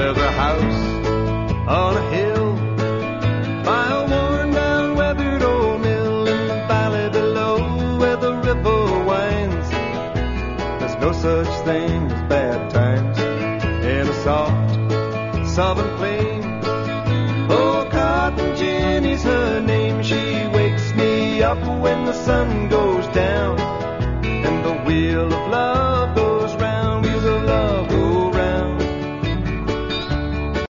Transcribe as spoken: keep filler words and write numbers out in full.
There's a house on a hill by a worn-down, weathered old mill in the valley below where the river winds. There's no such thing as bad times in a soft southern place.